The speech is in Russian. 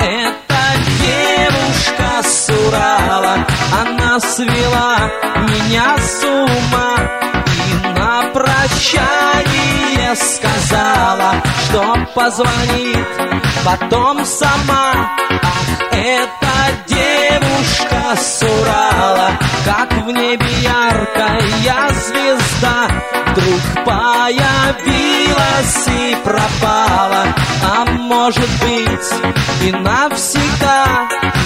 эта девушка с Урала, она свела меня с ума и на прощание сказала, что позвонит потом сама. Ах, эта девушка с Урала, как в небе яркая звезда, вдруг появилась и пропала, а может быть и навсегда.